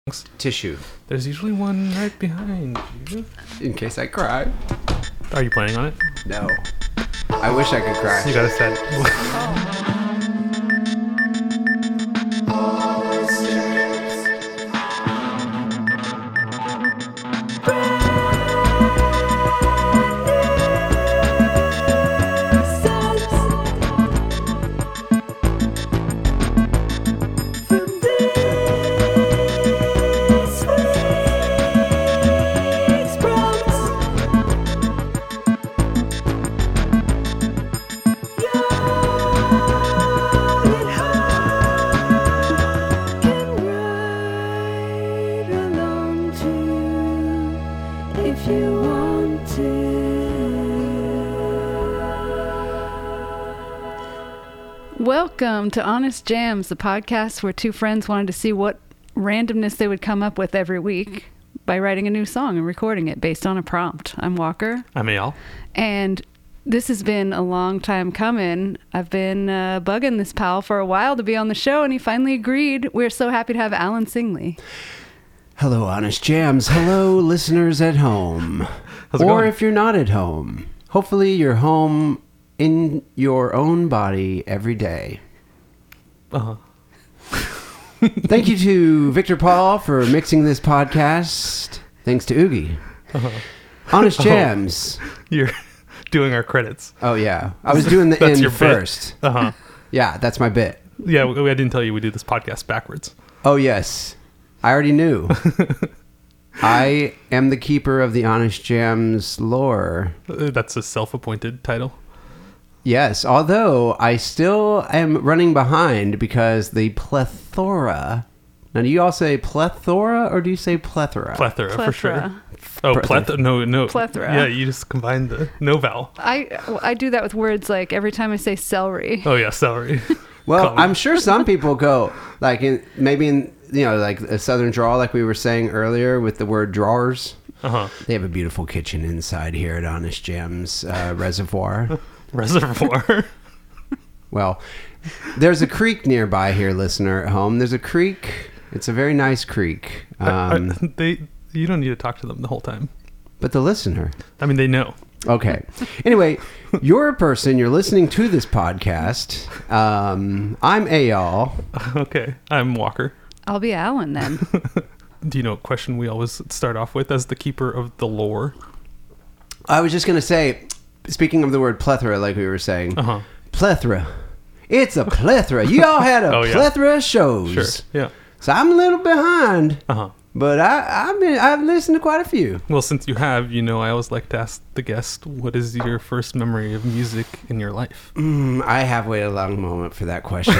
Tissue. There's usually one right behind you. In case I cry. Are you playing on it? No. I wish I could cry. You gotta set. Welcome to Honest Jams, the podcast where two friends wanted to see what randomness they would come up with every week by writing a new song and recording it based on a prompt. I'm Walker. I'm Eyal. And this has been a long time coming. I've been bugging this pal for a while to be on the show, and he finally agreed. We're so happy to have Alan Singley. Hello, Honest Jams. Hello, listeners at home. How's it or going? if you're not at home. Hopefully you're home in your own body every day. Uh-huh. Thank you to Victor Paul for mixing this podcast. Thanks to Oogie. Uh-huh. Honest Jams. You're doing our credits. Oh, yeah. I was doing the That's end your bit. first. Uh-huh. Yeah, that's my bit. Yeah, I didn't tell you we do this podcast backwards. Oh, yes. I already knew. I am the keeper of the Honest Jams lore. That's a self-appointed title. Yes, although I still am running behind because the plethora... Now, do you all say plethora or do you say plethora? Plethora, for sure. Plethora. Oh, Plethora. No. Plethora. Yeah, you just combined the no vowel. I do that with words like every time I say celery. Oh, yeah, celery. Well, Colin. I'm sure some people go, like, maybe in, like a southern drawl, like we were saying earlier with the word drawers. Uh-huh. They have a beautiful kitchen inside here at Honest Jams Reservoir. Reservoir. Well, there's a creek nearby here, listener at home. There's a creek. It's a very nice creek. You don't need to talk to them the whole time. But the listener. I mean, they know. Okay. Anyway, you're a person. You're listening to this podcast. I'm Eyal. Okay, I'm Walker. I'll be Alan then. Do you know what question we always start off with as the keeper of the lore? I was just going to say, speaking of the word plethora, like we were saying, Uh-huh. plethora. It's a plethora. You all had a Oh, yeah. plethora of shows. Sure. Yeah. So I'm a little behind, Uh-huh. but I've listened to quite a few. Well, since you have, I always like to ask the guest, what is your first memory of music in your life? I have waited a long moment for that question.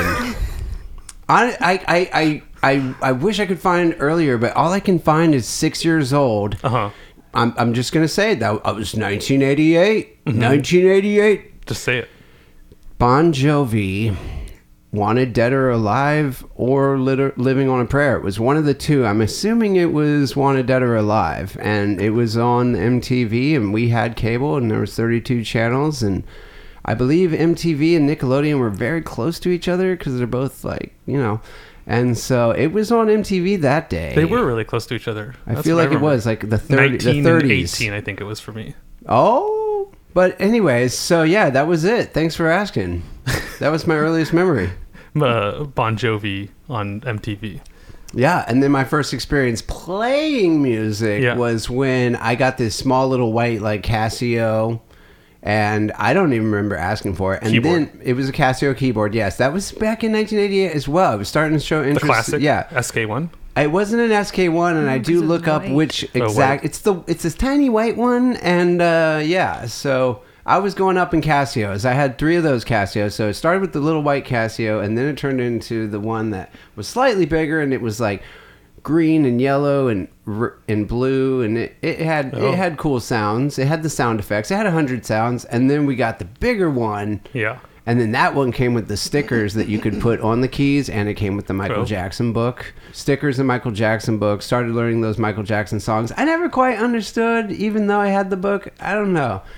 I wish I could find earlier, but all I can find is 6 years old. Uh-huh. I'm just going to say that I was 1988. Mm-hmm. 1988. Just say it. Bon Jovi, Wanted Dead or Alive, or Living on a Prayer. It was one of the two. I'm assuming it was Wanted Dead or Alive. And it was on MTV, and we had cable, and there was 32 channels. And I believe MTV and Nickelodeon were very close to each other because they're both like, And so it was on MTV that day. They were really close to each other. I That's feel what like it remember. was like the 19 30s. and 18, I think it was for me. Oh, but anyways, so yeah, that was it. Thanks for asking. That was my earliest memory. Bon Jovi on MTV. Yeah, and then my first experience playing music was when I got this small little white like Casio, and I don't even remember asking for it. And Keyboard. then it was a Casio keyboard. Yes, that was back in 1988 as well. It was starting to show interest. The classic Yeah, SK1. it wasn't an SK1, and I do because it look was up white. which Oh, exact. white. It's this tiny white one, and yeah. So I was going up in Casios. I had 3 of those Casios. So it started with the little white Casio, and then it turned into the one that was slightly bigger, and it was like green and yellow and blue, and it had cool sounds. It had the sound effects. It had 100 sounds, and then we got the bigger one. Yeah. And then that one came with the stickers that you could put on the keys, and it came with the Michael Cool. Jackson book. Stickers and Michael Jackson book. Started learning those Michael Jackson songs. I never quite understood, even though I had the book. I don't know.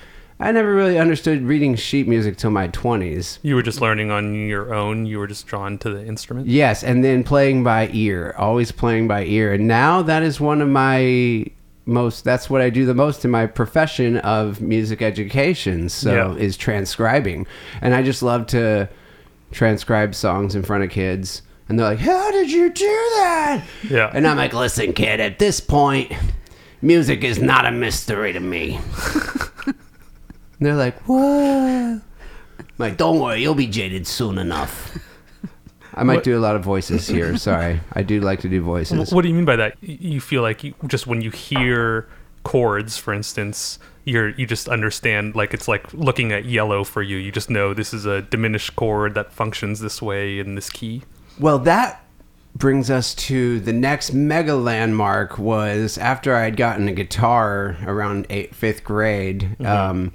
I never really understood reading sheet music till my 20s. You were just learning on your own. You were just drawn to the instrument. Yes, and then playing by ear, always playing by ear. And now that is one of my that's what I do the most in my profession of music education. So is transcribing. And I just love to transcribe songs in front of kids. And they're like, how did you do that? Yeah. And I'm like, listen, kid, at this point, music is not a mystery to me. And they're like, what? I'm like, don't worry, you'll be jaded soon enough. I might do a lot of voices here. Sorry. I do like to do voices. What do you mean by that? You feel like just when you hear chords, for instance, you just understand, like it's like looking at yellow for you. You just know this is a diminished chord that functions this way in this key. Well, that brings us to the next mega landmark was after I had gotten a guitar around 5th grade. In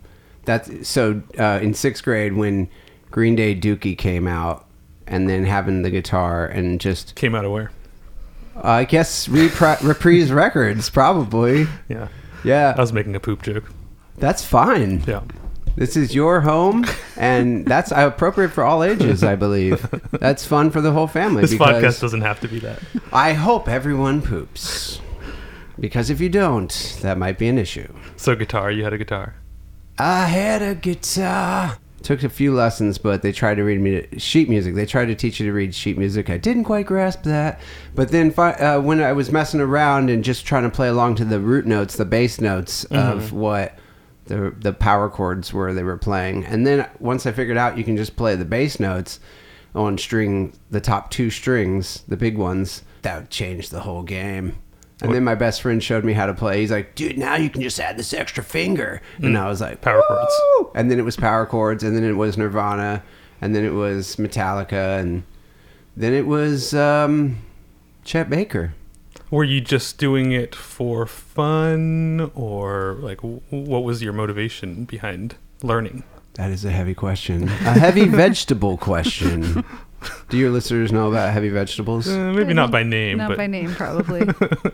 6th grade when Green Day Dookie came out, and then having the guitar and just... Came out of where? I guess Reprise Records, probably. Yeah. Yeah. I was making a poop joke. That's fine. Yeah. This is your home, and that's appropriate for all ages, I believe. That's fun for the whole family. This podcast doesn't have to be that. I hope everyone poops. Because if you don't, that might be an issue. So guitar, you had a guitar. I had a guitar. Took a few lessons, but they tried to read me sheet music. They tried to teach you to read sheet music. I didn't quite grasp that. But then when I was messing around and just trying to play along to the root notes, the bass notes of what the power chords were they were playing. And then once I figured out you can just play the bass notes on the top 2 strings, the big ones, that changed the whole game. And then my best friend showed me how to play. He's like, dude, now you can just add this extra finger. And I was like, power chords. And then it was power chords, and then it was Nirvana, and then it was Metallica, and then it was Chet Baker. Were you just doing it for fun, or like what was your motivation behind learning? That is a heavy question. A heavy vegetable question. Do your listeners know about heavy vegetables? Maybe not by name. Not but by name, probably.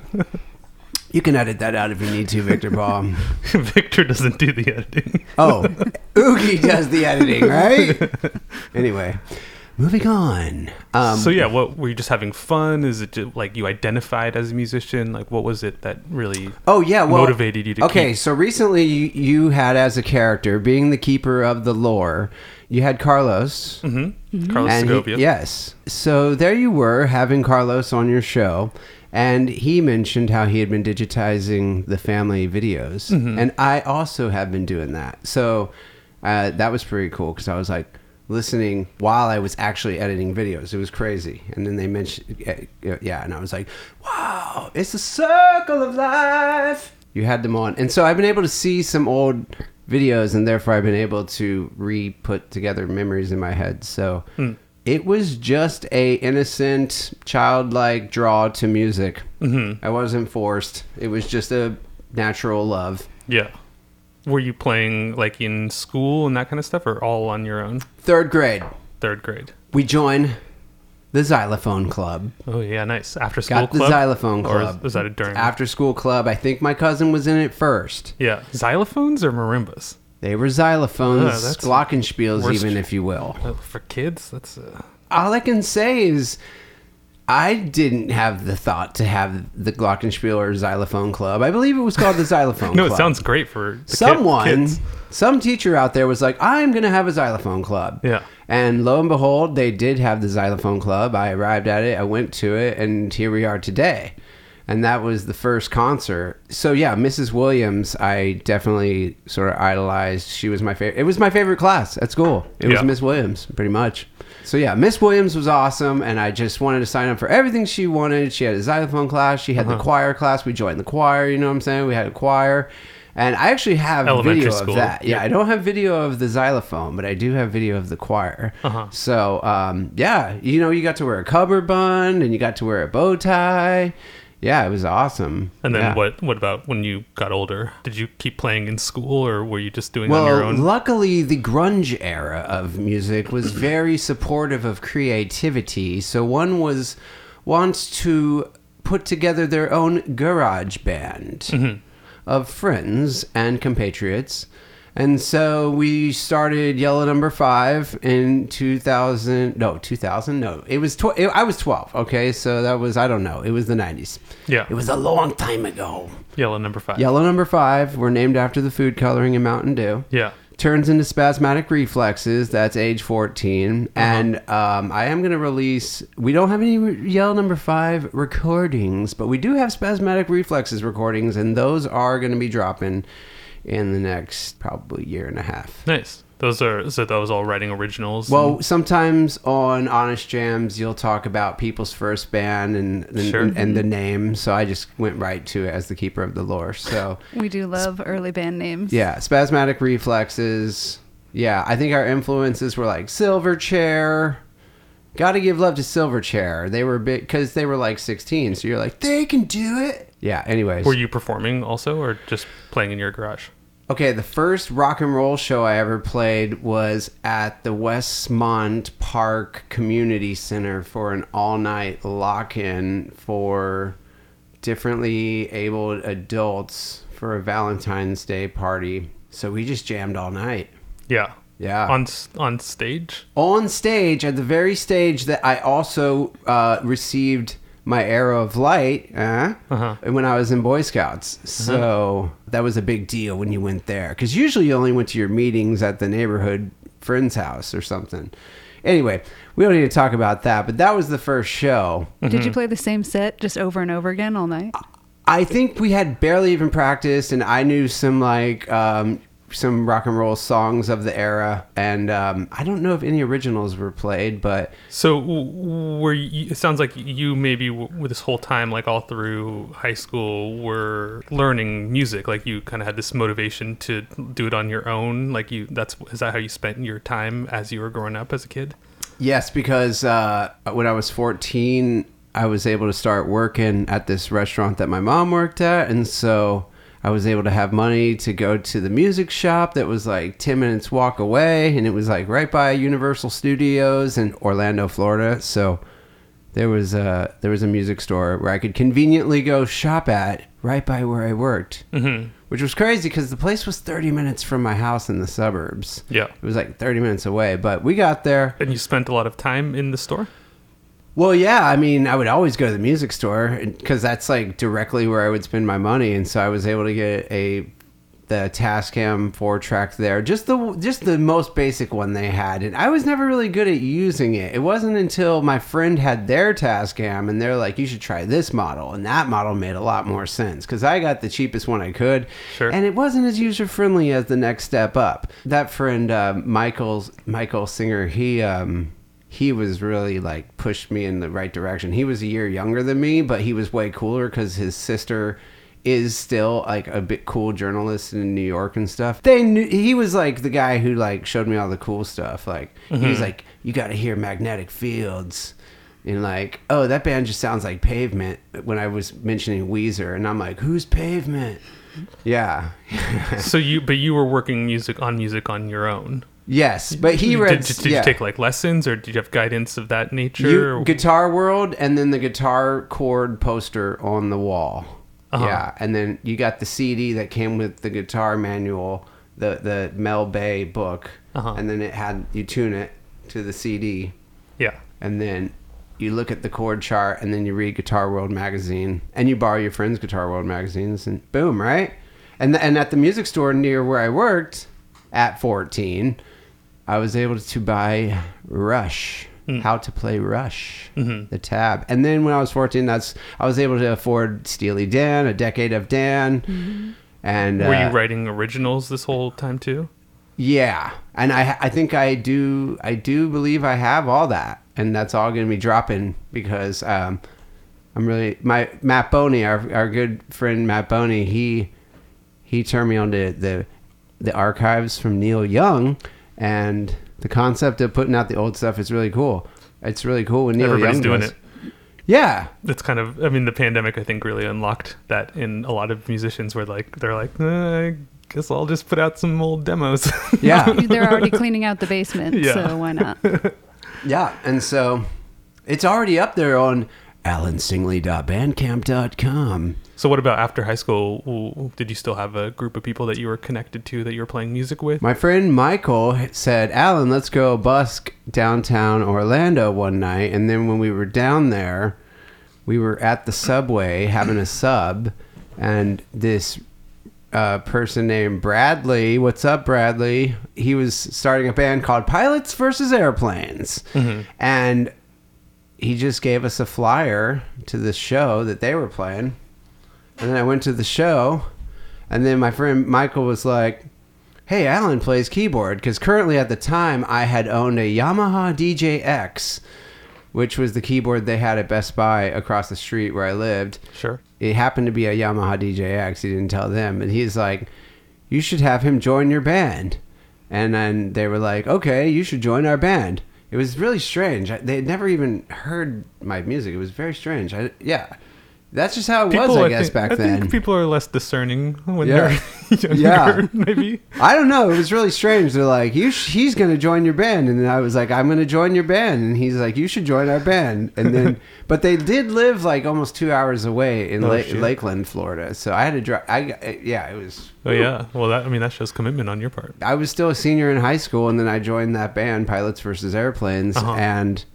You can edit that out if you need to, Victor Paul. Victor doesn't do the editing. Oh, Oogie does the editing, right? Anyway, moving on. So yeah, what were you just having fun? Is it just, like you identified as a musician? Like what was it that really motivated you to keep? So recently you had as a character, being the keeper of the lore, you had Carlos. Carlos Segovia. Yes. So there you were having Carlos on your show. And he mentioned how he had been digitizing the family videos. And I also have been doing that. So that was pretty cool because I was like listening while I was actually editing videos. It was crazy. And then they mentioned, and I was like, wow, it's the circle of life. You had them on. And so I've been able to see some old videos, and therefore I've been able to re-put together memories in my head. So... It was just a innocent, childlike draw to music. I wasn't forced. It was just a natural love. Yeah. Were you playing like in school and that kind of stuff, or all on your own? 3rd grade. 3rd grade. We joined the Xylophone Club. Oh yeah, nice. After school club? Got the Xylophone Club. Or was that during? After school club. I think my cousin was in it first. Yeah. Xylophones or marimbas? They were xylophones, that's glockenspiels even, if you will. For kids, that's... All I can say is I didn't have the thought to have the Glockenspiel or Xylophone Club. I believe it was called the Xylophone Club. No, it sounds great for the kids. Some teacher out there was like, I'm going to have a Xylophone Club. Yeah. And lo and behold, they did have the Xylophone Club. I arrived at it. I went to it. And here we are today. And that was the first concert. So yeah, Mrs. Williams, I definitely sort of idolized. She was my favorite. It was my favorite class at school. It was Miss Williams, pretty much. So yeah, Miss Williams was awesome, and I just wanted to sign up for everything she wanted. She had a xylophone class. She had the choir class. We joined the choir, you know what I'm saying? We had a choir. And I actually have video of that. Yeah, I don't have video of the xylophone, but I do have video of the choir. So, yeah, you know, you got to wear a cummerbund, and you got to wear a bow tie. Yeah, it was awesome. And then what about when you got older? Did you keep playing in school, or were you just doing on your own? Well, luckily, the grunge era of music was very supportive of creativity. So one wants to put together their own garage band of friends and compatriots. And so we started Yellow Number 5 in 2000. No, it was I was 12. Okay, so that was, I don't know. It was the 90s. Yeah. It was a long time ago. Yellow Number 5. Yellow Number 5. We're named after the food coloring in Mountain Dew. Yeah. Turns into Spasmatic Reflexes. That's age 14. And I am going to release... We don't have any Yellow Number 5 recordings, but we do have Spasmatic Reflexes recordings, and those are going to be dropping in the next probably year and a half. Nice. Those all writing originals? Well, sometimes on Honest Jams, you'll talk about people's first band and the name. So I just went right to it as the keeper of the lore. So we do love early band names. Yeah, Spasmatic Reflexes. Yeah, I think our influences were like Silverchair. Gotta give love to Silverchair. They were big because they were like 16. So you're like, they can do it. Yeah. Anyways, were you performing also, or just playing in your garage? Okay, the first rock and roll show I ever played was at the Westmont Park Community Center for an all-night lock-in for differently abled adults for a Valentine's Day party. So we just jammed all night. Yeah. Yeah. On stage? On stage, at the very stage that I also received my Arrow of Light when I was in Boy Scouts. So that was a big deal when you went there. Because usually you only went to your meetings at the neighborhood friend's house or something. Anyway, we don't need to talk about that. But that was the first show. Did you play the same set just over and over again all night? I think we had barely even practiced. And I knew some some rock and roll songs of the era, and I don't know if any originals were played, but so it sounds like you maybe with this whole time, like all through high school, were learning music. Like you kind of had this motivation to do it on your own. Like is that how you spent your time as you were growing up as a kid? Yes, because when I was 14, I was able to start working at this restaurant that my mom worked at, and so I was able to have money to go to the music shop that was like 10 minutes walk away, and it was like right by Universal Studios in Orlando, Florida. So there was a music store where I could conveniently go shop at right by where I worked, which was crazy because the place was 30 minutes from my house in the suburbs. Yeah. It was like 30 minutes away, but we got there. And you spent a lot of time in the store? Well, yeah, I mean, I would always go to the music store because that's like directly where I would spend my money, and so I was able to get the Tascam 4-track there, just the most basic one they had, and I was never really good at using it. It wasn't until my friend had their Tascam, and they're like, "You should try this model," and that model made a lot more sense because I got the cheapest one I could, and it wasn't as user friendly as the next step up. That friend, Michael Singer, he was really like pushed me in the right direction. He was a year younger than me, but he was way cooler because his sister is still like a bit cool journalist in New York and stuff. He was like the guy who like showed me all the cool stuff. Like he was like, "You got to hear Magnetic Fields," and like, "Oh, that band just sounds like Pavement." When I was mentioning Weezer, and I'm like, "Who's Pavement?" Yeah. So you were working music on your own. Yes, but he read... Did you take like lessons, or did you have guidance of that nature? Guitar World, and then the guitar chord poster on the wall. Yeah, and then you got the CD that came with the guitar manual, the Mel Bay book, and then you tune it to the CD. Yeah. And then you look at the chord chart, and then you read Guitar World magazine, and you borrow your friend's Guitar World magazines, and boom, right? And at the music store near where I worked at 14... I was able to buy Rush, How to Play Rush, the tab. And then when I was 14, I was able to afford Steely Dan, A Decade of Dan. And were you writing originals this whole time too? Yeah. And I think I do believe I have all that. And that's all going to be dropping because I'm really... Matt Boney, our good friend Matt Boney, he turned me on to the archives from Neil Young. And the concept of putting out the old stuff is really cool. It's really cool when Neil Young doing it. Yeah. It's kind of, I mean, the pandemic, I think, really unlocked that in a lot of musicians where they're like, I guess I'll just put out some old demos. Yeah. They're already cleaning out the basement, so why not? Yeah. And so it's already up there on alansingley.bandcamp.com. So what about after high school? Did you still have a group of people that you were connected to that you were playing music with? My friend Michael said, Alan, let's go busk downtown Orlando one night. And then when we were down there, we were at the Subway having a sub, and this person named Bradley, what's up, Bradley? He was starting a band called Pilots versus Airplanes. Mm-hmm. And he just gave us a flyer to the show that they were playing. And then I went to the show, and then my friend Michael was like, hey, Alan plays keyboard, because currently at the time I had owned a Yamaha DJ-X, which was the keyboard they had at Best Buy across the street where I lived. Sure. It happened to be a Yamaha DJ-X. He didn't tell them. And he's like, you should have him join your band. And then they were like, okay, you should join our band. It was really strange. They had never even heard my music. It was very strange. That's just how it was, I guess, back then. I think people are less discerning when Yeah. they're younger, Yeah. maybe. I don't know. It was really strange. They're like, he's going to join your band. And then I was like, I'm going to join your band. And he's like, you should join our band. And then, but they did live like almost 2 hours away in Lakeland, Florida. So I had to drive. It was. Oh, yeah. Well, that shows commitment on your part. I was still a senior in high school. And then I joined that band, Pilots versus Airplanes. Uh-huh. And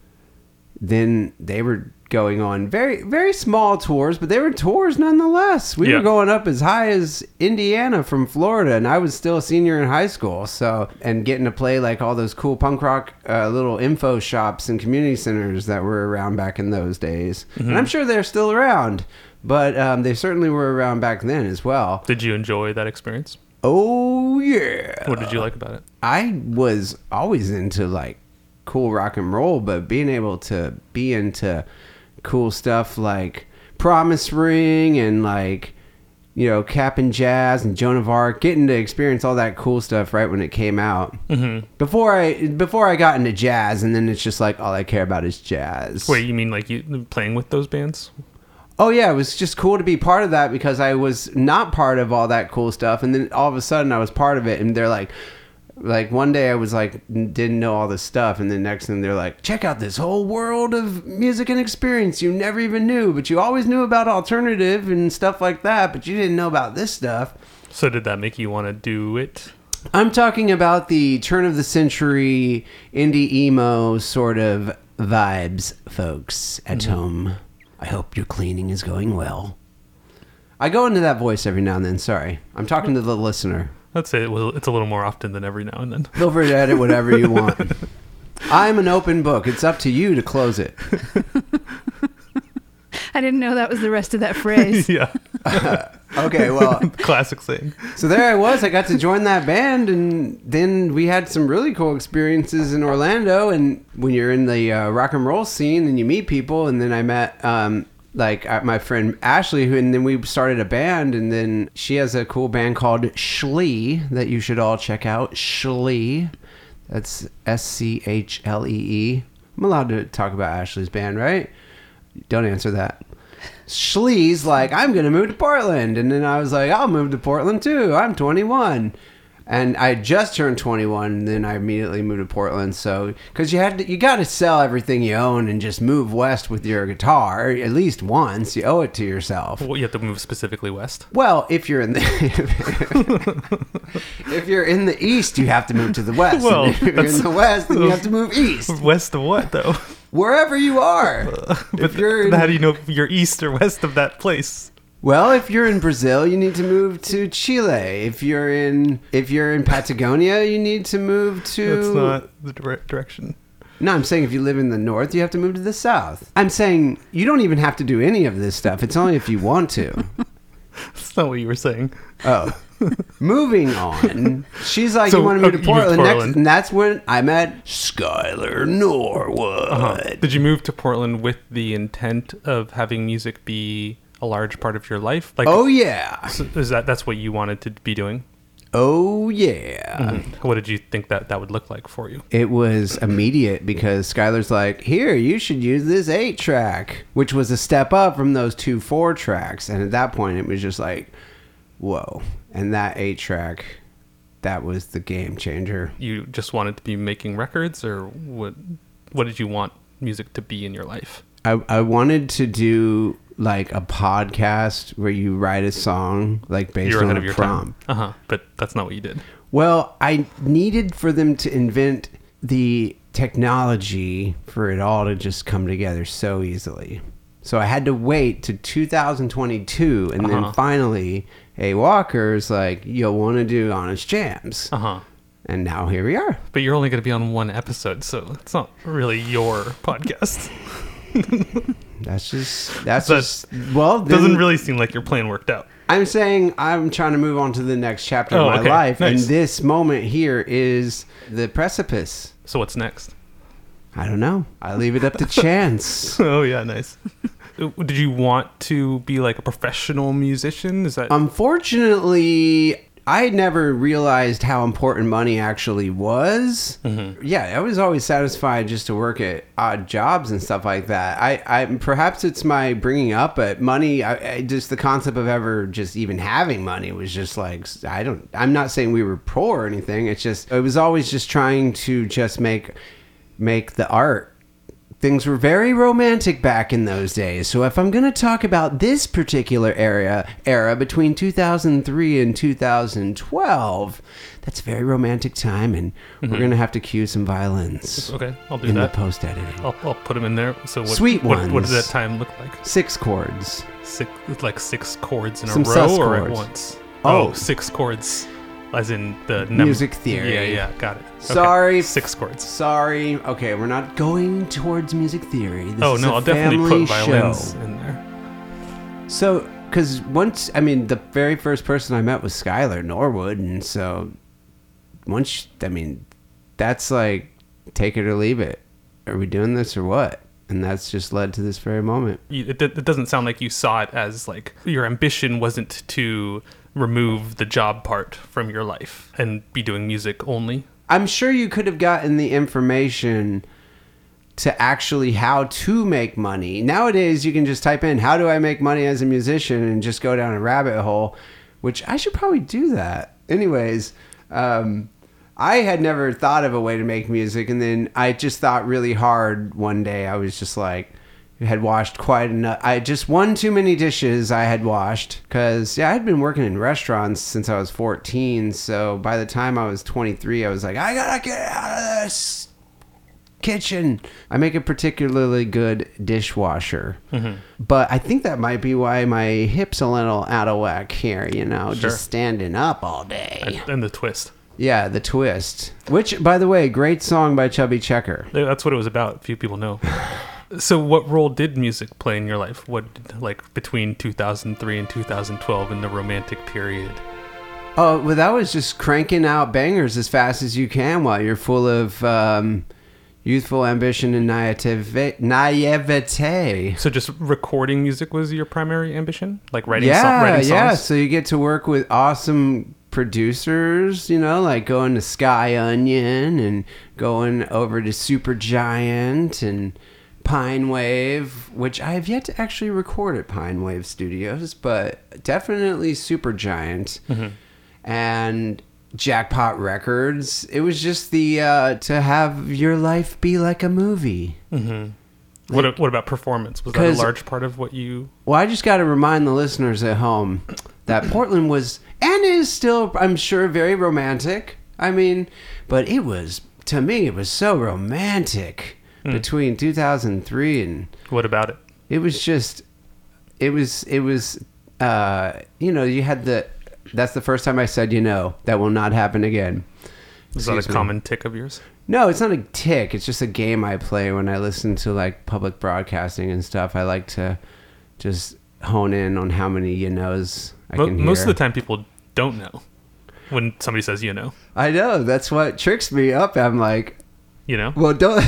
then they were going on very, very small tours, but they were tours nonetheless. We were going up as high as Indiana from Florida, and I was still a senior in high school. So, and getting to play like all those cool punk rock little info shops and community centers that were around back in those days. Mm-hmm. And I'm sure they're still around, but they certainly were around back then as well. Did you enjoy that experience? Oh, yeah. What did you like about it? I was always into like cool rock and roll, but being able to be into cool stuff like Promise Ring and like, Cap'n Jazz and Joan of Arc, getting to experience all that cool stuff right when it came out. Mm-hmm. Before I got into jazz, and then it's just like all I care about is jazz. Wait, you mean like you playing with those bands? Oh yeah, it was just cool to be part of that because I was not part of all that cool stuff, and then all of a sudden I was part of it, and they're like one day I was like, didn't know all this stuff, and the next thing they're like, check out this whole world of music and experience you never even knew, but you always knew about alternative and stuff like that, but you didn't know about this stuff. So did that make you want to do it? I'm talking about the turn of the century indie emo sort of vibes, folks at home. I hope your cleaning is going well. I go into that voice every now and then, sorry. I'm talking to the listener. I'd say it's a little more often than every now and then. Feel free to edit whatever you want. I'm an open book. It's up to you to close it. I didn't know that was the rest of that phrase. Yeah. Okay, well. Classic saying. So there I was. I got to join that band, and then we had some really cool experiences in Orlando. And when you're in the rock and roll scene, and you meet people, and then I met my friend Ashley, and then we started a band, and then she has a cool band called Schlee that you should all check out. Schlee. That's Schlee. I'm allowed to talk about Ashley's band, right? Don't answer that. Schlee's like, I'm going to move to Portland. And then I was like, I'll move to Portland too. I'm 21. And I just turned 21, and then I immediately moved to Portland. So, because you got to sell everything you own and just move west with your guitar at least once. You owe it to yourself. Well, you have to move specifically west. Well, if you're in the east, you have to move to the west. Well, and if you're in the west, then you have to move east. West of what, though? Wherever you are. How do you know if you're east or west of that place? Well, if you're in Brazil, you need to move to Chile. If you're in Patagonia, you need to move to... That's not the direction. No, I'm saying if you live in the north, you have to move to the south. I'm saying you don't even have to do any of this stuff. It's only if you want to. That's not what you were saying. Oh. Moving on. She's like, you want to move to Portland next? And that's when I met Skylar Norwood. Uh-huh. Did you move to Portland with the intent of having music be a large part of your life? Like, oh yeah. So that's what you wanted to be doing? Oh yeah. Mm-hmm. What did you think that would look like for you? It was immediate because Skylar's like, here, you should use this 8-track, which was a step up from those 2 4-tracks. And at that point it was just like, whoa. And that 8-track, that was the game changer. You just wanted to be making records, or what did you want music to be in your life? I wanted to do like a podcast where you write a song like based You're on ahead a of your prompt. time. But that's not what you did. Well, I needed for them to invent the technology for it all to just come together so easily. So I had to wait to 2022, and then finally, hey, Walker's like, you'll want to do Honest Jams. And now here we are. But you're only going to be on one episode, so it's not really your podcast. That's just well, then, doesn't really seem like your plan worked out. I'm saying I'm trying to move on to the next chapter of my life, nice. and this moment here is the precipice. So what's next? I don't know. I leave it up to chance. Oh yeah, nice. Did you want to be like a professional musician? Is that Unfortunately, I never realized how important money actually was. Yeah, I was always satisfied just to work at odd jobs and stuff like that. I perhaps it's my bringing up, but money, I just the concept of ever just even having money was just like, I'm not saying we were poor or anything. It's just, it was always just trying to just make the art. Things were very romantic back in those days. So if I'm going to talk about this particular era between 2003 and 2012, that's a very romantic time, and we're going to have to cue some violins. Okay, I'll do in that. the post-editing. I'll put them in there. So Sweet ones. What does that time look like? 6 chords. Six chords in Some a row sus or at chords. once? Oh. 6 chords. As in the Music theory. Yeah, got it. Okay. Sorry. 6 chords. Sorry. Okay, we're not going towards music theory. This is I'll a definitely family put violins show. in there. So, because the very first person I met was Skylar Norwood, and so that's like, take it or leave it. Are we doing this or what? And that's just led to this very moment. It doesn't sound like you saw it as like your ambition wasn't to remove the job part from your life and be doing music only. I'm sure you could have gotten the information to actually how to make money. Nowadays, you can just type in, how do I make money as a musician, and just go down a rabbit hole, which I should probably do that. Anyways, I had never thought of a way to make music, and then I just thought really hard one day. I was just like, had washed quite enough. I just one too many dishes I had washed, because I had been working in restaurants since I was 14. So by the time I was 23, I was like, I gotta get out of this kitchen. I make a particularly good dishwasher, but I think that might be why my hips a little out of whack here. Just standing up all day. And the twist. Yeah, the twist. Which, by the way, great song by Chubby Checker. That's what it was about. Few people know. So what role did music play in your life? Like between 2003 and 2012 in the romantic period? Oh, well, that was just cranking out bangers as fast as you can while you're full of youthful ambition and naivete. So just recording music was your primary ambition? Like writing songs? Yeah, so you get to work with awesome producers, like going to Sky Onion and going over to Supergiant and Pine Wave, which I have yet to actually record at Pine Wave Studios, but definitely Supergiant and Jackpot Records. It was just the to have your life be like a movie. What about performance? Was that a large part of what you... Well, I just got to remind the listeners at home that Portland was, and is still, I'm sure, very romantic. But it was, to me, it was so romantic between 2003 and... What about it? It was just, you had that's the first time I said, that will not happen again. Is that a common tick of yours? No, it's not a tick. It's just a game I play when I listen to like public broadcasting and stuff. I like to just hone in on how many knows I can hear. Most of the time people don't know when somebody says I know. That's what tricks me up. I'm like, well, don't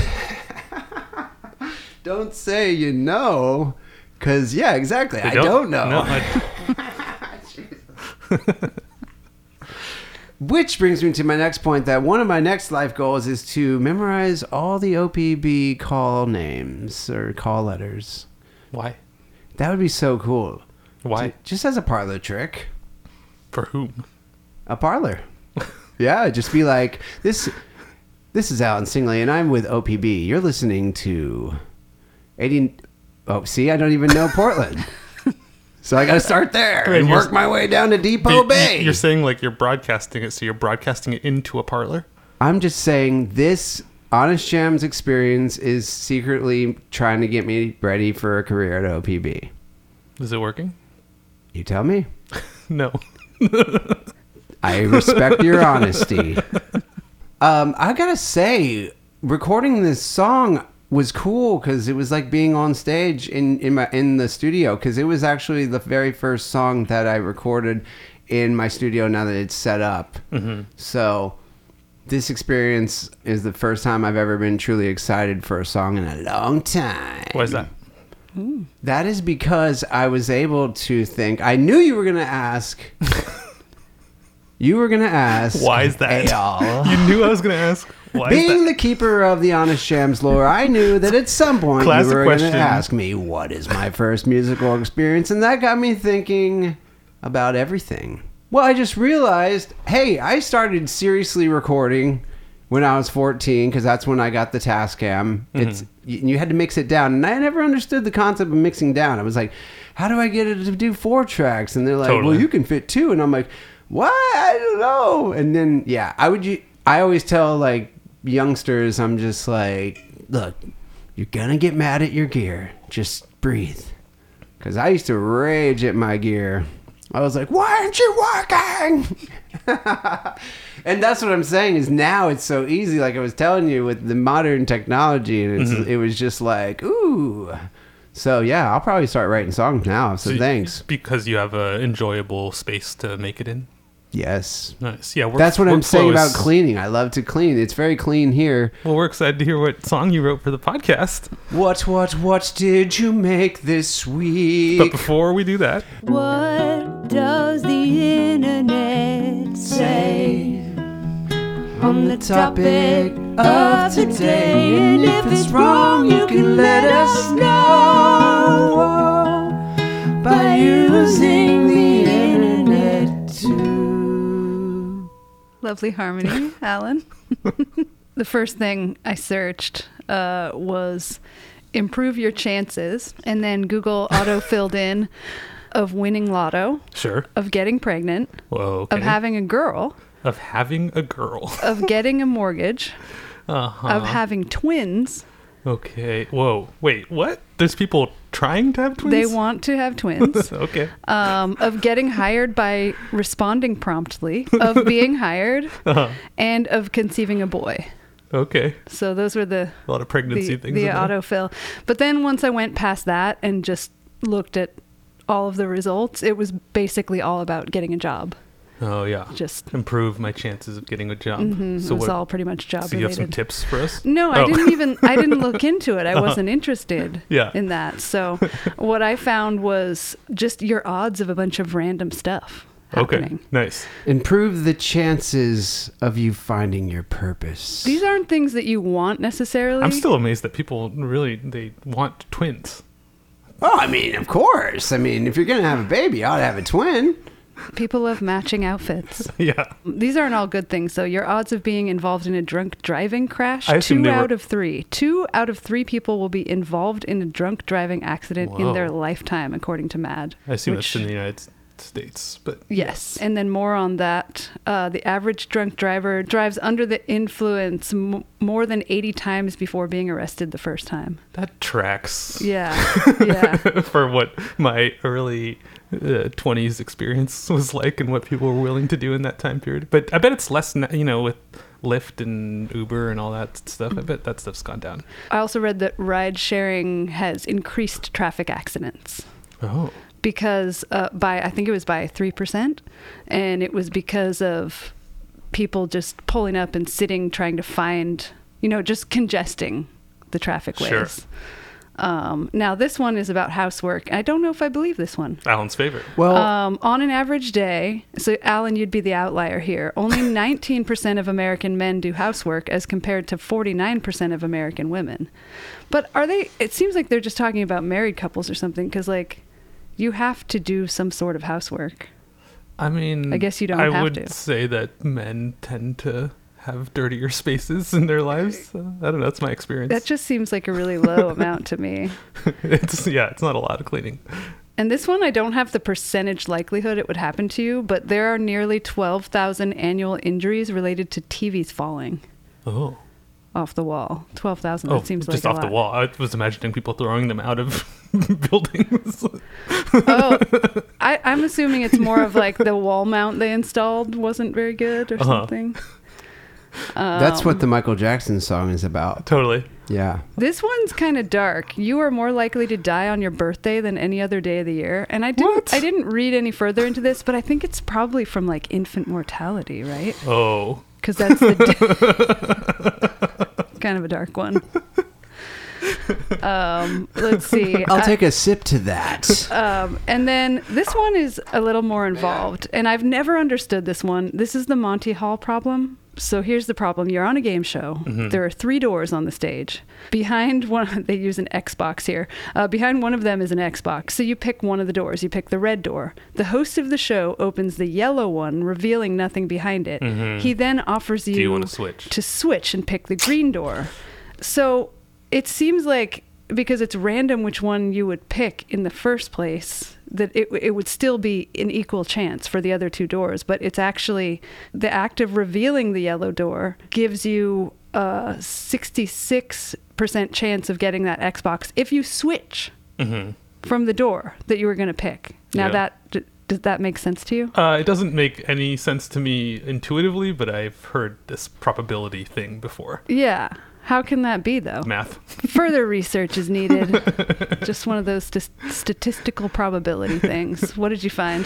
say because exactly. I don't know. No, Which brings me to my next point, that one of my next life goals is to memorize all the OPB call names or call letters. Why? That would be so cool. Why? Just as a parlor trick. For whom? A parlor. Yeah, just be like, this is Alan Singley, and I'm with OPB. You're listening to Oh, see, I don't even know Portland. So I got to start there Wait, and you're- work my way down to Depot Bay. You're saying like you're broadcasting it, so you're broadcasting it into a parlor? I'm just saying this Honest Jams experience is secretly trying to get me ready for a career at OPB. Is it working? You tell me. No. I respect your honesty. I gotta say, recording this song was cool because it was like being on stage in the studio, because it was actually the very first song that I recorded in my studio now that it's set up. Mm-hmm. So this experience is the first time I've ever been truly excited for a song in a long time. Why is that? That is because I was able to think. I knew you were gonna ask. You were gonna ask. Why is that? Eyal. You knew I was going to ask. Why is Being that? the keeper of the Honest Jams lore, I knew that at some point Classic you were going question. to ask me, what is my first musical experience? And that got me thinking about everything. Well, I just realized, hey, I started seriously recording when I was 14, because that's when I got the Tascam. You had to mix it down, and I never understood the concept of mixing down. I was like, how do I get it to do 4 tracks? And they're like, Totally. well, you can fit 2. And I'm like, what? I don't know. And then, yeah, I always tell, like, youngsters, I'm just like, look, you're gonna get mad at your gear. Just breathe. Because I used to rage at my gear. I was like, why aren't you working? And that's what I'm saying is now it's so easy. Like I was telling you with the modern technology, and it was just like, ooh. So yeah, I'll probably start writing songs now. So thanks. Because you have an enjoyable space to make it in. Yes. Nice. Yeah, That's what I'm saying close. about cleaning. I love to clean. It's very clean here. Well, we're excited to hear what song you wrote for the podcast. What did you make this week? But before we do that, What does the internet say on the topic of today? And if it's wrong, you can let us know by using the internet too. Lovely harmony, Alan. The first thing I searched was improve your chances, and then Google auto-filled in of winning lotto, sure. of getting pregnant, Whoa, okay. of having a girl, Of having a girl. of getting a mortgage, Uh-huh. of having twins. Okay. Whoa. Wait, what? There's people trying to have twins? They want to have twins. Okay. Of getting hired by responding promptly, of being hired, Uh-huh. and of conceiving a boy. Okay. So those were the A lot of pregnancy things in the there. autofill. But then once I went past that and just looked at all of the results, it was basically all about getting a job. Oh, yeah. Just Improve my chances of getting a job. it was all pretty much job So you have some related. tips for us? No, Oh. I didn't look into it. I wasn't interested Yeah. in that. So what I found was just your odds of a bunch of random stuff happening. Okay. Nice. Improve the chances of you finding your purpose. These aren't things that you want necessarily. I'm still amazed that people really, they want twins. Oh, I mean, of course. I mean, if you're going to have a baby, you ought to have a twin. People love matching outfits. Yeah. These aren't all good things. So your odds of being involved in a drunk driving crash, I assume 2 they were- out of 3. 2 out of 3 people will be involved in a drunk driving accident in their Whoa. lifetime, according to MAD. I assume which- that's in the United States, but Yes. And then more on that. The average drunk driver drives under the influence more than 80 times before being arrested the first time. that tracks. Yeah. Yeah. For what my early 20s experience was like and what people were willing to do in that time period. But I bet it's less, with Lyft and Uber and all that stuff. I bet that stuff's gone down. I also read that ride sharing has increased traffic accidents. Oh. Because I think it was by 3%, and it was because of people just pulling up and sitting trying to find, just congesting the traffic ways. Sure. Now this one is about housework. I don't know if I believe this one. Alan's favorite. Well, On an average day, so Alan, you'd be the outlier here. Only 19% of American men do housework as compared to 49% of American women. But it seems like they're just talking about married couples or something, because you have to do some sort of housework. I mean, I guess you don't I have would to. say that men tend to have dirtier spaces in their lives. I don't know. That's my experience. That just seems like a really low amount to me. It's not a lot of cleaning. And this one, I don't have the percentage likelihood it would happen to you, but there are nearly 12,000 annual injuries related to TVs falling Oh. off the wall. 12,000, Oh, that seems just like a off the lot. wall. I was imagining people throwing them out of buildings. Oh, I'm assuming it's more of like the wall mount they installed wasn't very good or something. That's what the Michael Jackson song is about. Totally. Yeah. This one's kind of dark. You are more likely to die on your birthday than any other day of the year. And I didn't read any further into this, but I think it's probably from like infant mortality, right? Oh. Because that's the kind of a dark one. Let's see. I'll take a sip to that. And then this one is a little more involved, and I've never understood this one. This is the Monty Hall problem. So here's the problem. You're on a game show. Mm-hmm. There are 3 doors on the stage. Behind one, they use an Xbox here. Behind one of them is an Xbox. So you pick one of the doors. You pick the red door. The host of the show opens the yellow one, revealing nothing behind it. Mm-hmm. He then offers you, Do you want to switch and pick the green door. So it seems like, because it's random which one you would pick in the first place, that it would still be an equal chance for the other 2 doors. But it's actually the act of revealing the yellow door gives you a 66% chance of getting that Xbox if you switch from the door that you were going to pick. Now does that make sense to you? It doesn't make any sense to me intuitively, but I've heard this probability thing before. Yeah. How can that be, though? Math. Further research is needed. Just one of those statistical probability things. What did you find?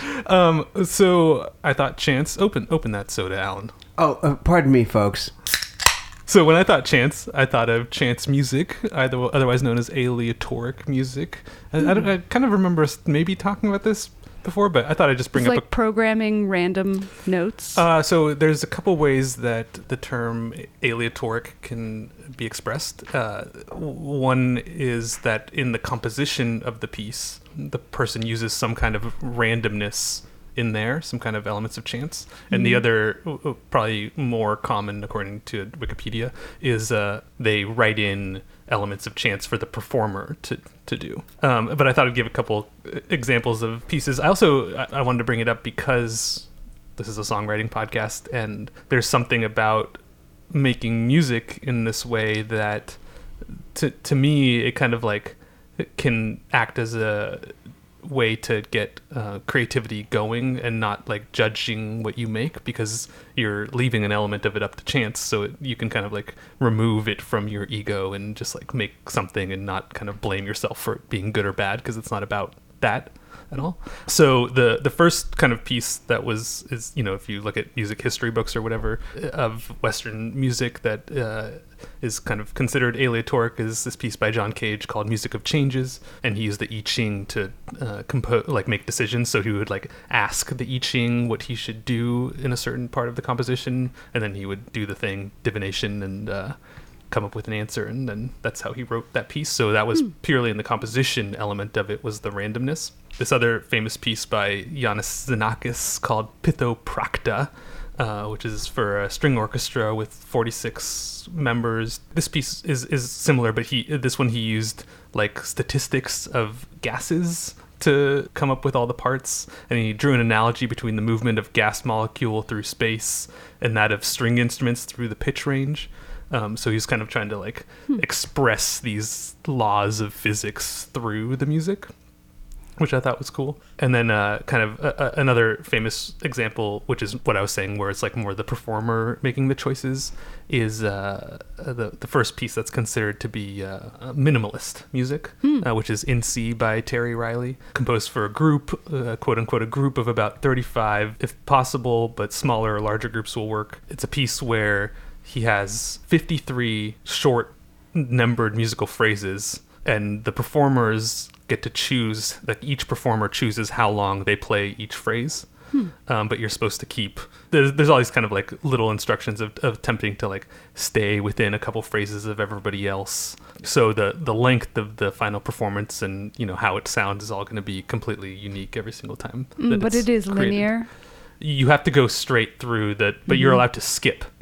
So I thought chance. Open that soda, Alan. Oh, pardon me, folks. So when I thought chance, I thought of chance music, otherwise known as aleatoric music. I kind of remember us maybe talking about this before, but I thought I'd just bring It's up like programming random notes. So there's a couple ways that the term aleatoric can be expressed. One is that in the composition of the piece, the person uses some kind of randomness in there, some kind of elements of chance. And the other, probably more common according to Wikipedia, is they write in elements of chance for the performer to do. But I thought I'd give a couple examples of pieces. I wanted to bring it up because this is a songwriting podcast, and there's something about making music in this way that to me it kind of like it can act as a way to get creativity going and not like judging what you make, because you're leaving an element of it up to chance, so you can kind of like remove it from your ego and just like make something and not kind of blame yourself for it being good or bad, because it's not about that at all. So the first kind of piece that is if you look at music history books or whatever of Western music that is kind of considered aleatoric is this piece by John Cage called Music of Changes, and he used the I Ching to make decisions. So he would like ask the I Ching what he should do in a certain part of the composition, and then he would do the thing, divination, and come up with an answer, and then that's how he wrote that piece. So that was purely in the composition element of it, was the randomness. This other famous piece by Yannis Xenakis called Pithopracta, which is for a string orchestra with 46 members. This piece is similar, but this one he used like statistics of gases to come up with all the parts, and he drew an analogy between the movement of gas molecule through space and that of string instruments through the pitch range. So he's kind of trying to like express these laws of physics through the music, which I thought was cool. And then kind of another famous example, which is what I was saying, where it's like more the performer making the choices, is the first piece that's considered to be minimalist music, which is In C by Terry Riley, composed for a group, quote unquote, a group of about 35, if possible, but smaller or larger groups will work. It's a piece where he has 53 short numbered musical phrases, and the performers get to choose, like each performer chooses how long they play each phrase. But you're supposed to keep, there's all these kind of like little instructions of attempting to like stay within a couple phrases of everybody else. So the length of the final performance and how it sounds is all going to be completely unique every single time. But it is created. linear. You have to go straight through that, but you're allowed to skip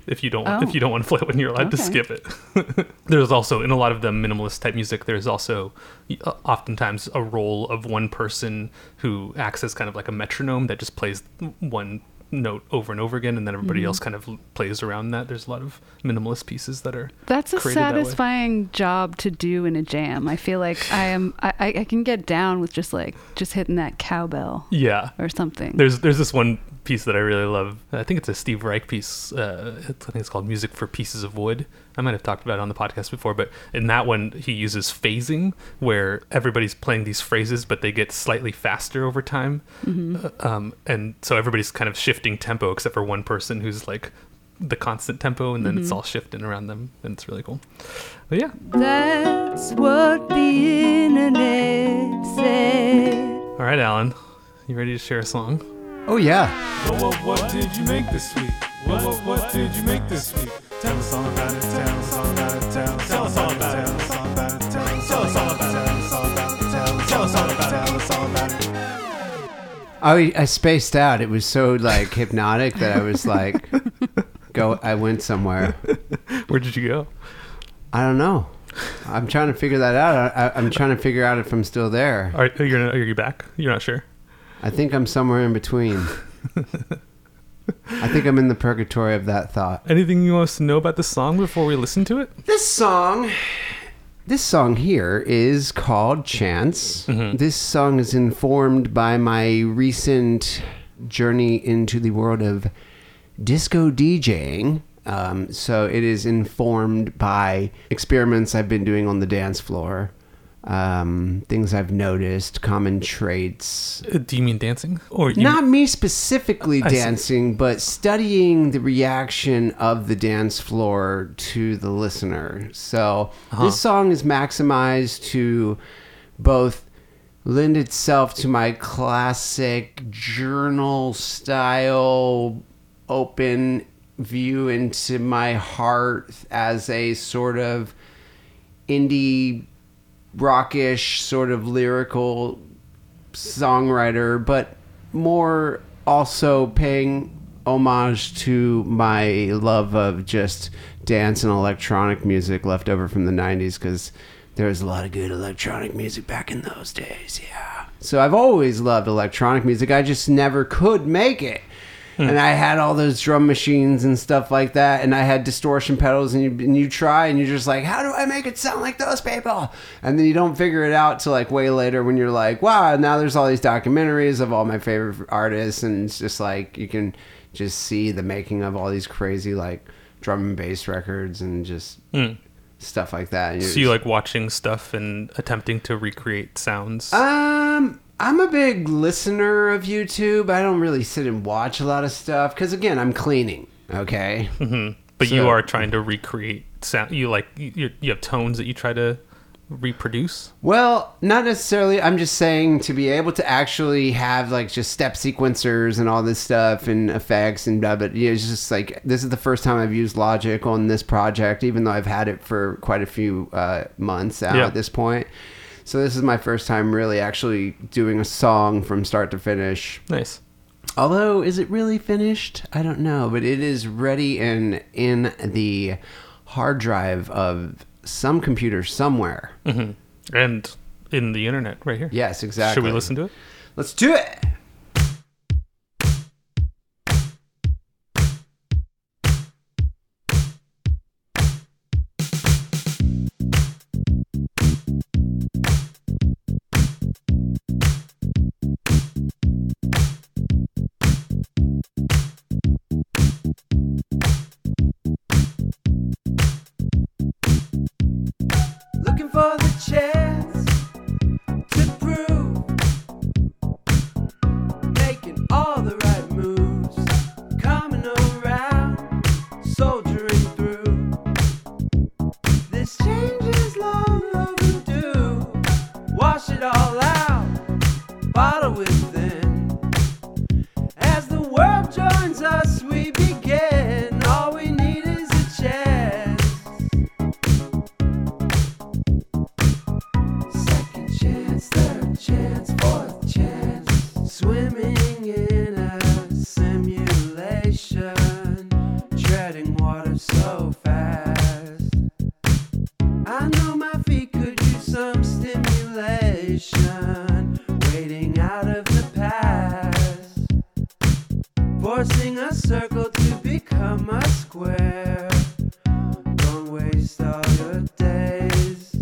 if you don't want to play it when you're allowed to Okay. skip it. There's also, in a lot of the minimalist type music, there's also oftentimes a role of one person who acts as kind of like a metronome that just plays one note over and over again, and then everybody else kind of plays around that. There's a lot of minimalist pieces that are That's a created that way. satisfying job to do in a jam. I feel like I can get down with just hitting that cowbell Yeah. or something. There's this one piece that I really love. I think it's a Steve Reich piece. I think it's called Music for Pieces of Wood. I might have talked about it on the podcast before, but in that one, he uses phasing, where everybody's playing these phrases, but they get slightly faster over time. And so everybody's kind of shifting tempo, except for one person who's like the constant tempo, and then it's all shifting around them, and it's really cool. But yeah. That's what the internet said. All right, Alan, you ready to share a song? Oh, yeah. What did you make this week? What did you make this week? Tell us all about it. Tell us all about it. Tell us all about it. Tell us all about it. Tell us all about it. Tell us all about it. Tell us all about it. I spaced out. It was so like hypnotic that I was like, I went somewhere. Where did you go? I don't know. I'm trying to figure that out. I'm trying to figure out if I'm still there. Are you back? You're not sure? I think I'm somewhere in between. I think I'm in the purgatory of that thought. Anything you want us to know about the song before we listen to it? This song here is called Chance. This song is informed by my recent journey into the world of disco DJing. So it is informed by experiments I've been doing on the dance floor. Things I've noticed, common traits. Do you mean dancing? Or Not me specifically I see. dancing, but studying the reaction of the dance floor to the listener. So this song is maximized to both lend itself to my classic journal style open view into my heart as a sort of indie rockish sort of lyrical songwriter, but more also paying homage to my love of just dance and electronic music left over from the 90s, because there was a lot of good electronic music back in those days. Yeah. So I've always loved electronic music. I just never could make it. And I had all those drum machines and stuff like that, and I had distortion pedals, and you try, and you're just like, how do I make it sound like those people? And then you don't figure it out till like way later when you're like, wow, now there's all these documentaries of all my favorite artists, and it's just like you can just see the making of all these crazy like drum and bass records and just stuff like that. And So you like watching stuff and attempting to recreate sounds? I'm a big listener of YouTube. I don't really sit and watch a lot of stuff because, again, I'm cleaning. Okay. But so- you are trying to recreate sound. You have tones that you try to reproduce. Well, not necessarily. I'm just saying to be able to actually have like just step sequencers and all this stuff and effects and blah, but it's just like this is the first time I've used Logic on this project, even though I've had it for quite a few months out at this point. So this is my first time really actually doing a song from start to finish. Nice. Although, is it really finished? I don't know, but it is ready and in the hard drive of some computer somewhere. And in the internet right here. Yes, exactly. Should we listen to it? Let's do it. Looking for the chance to prove forcing a circle to become a square. Don't waste all your days,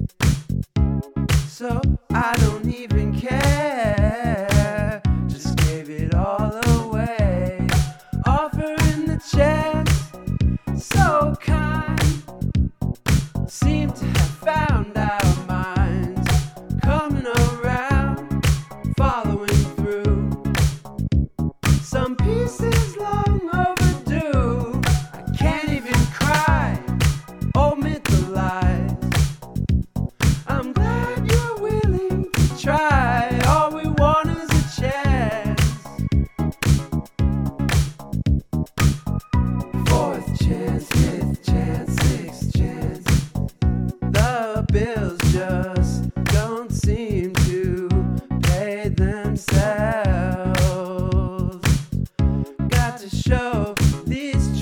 so I don't even care. Just gave it all away, offering the chance. So kind, seem to have found our minds, coming around, following through. Some pieces long overdue. I can't even cry, omit the lies. I'm glad you're willing to try. All we want is a chance. Fourth chance, fifth chance, sixth chance. The bills just don't seem to pay themselves. Got to show these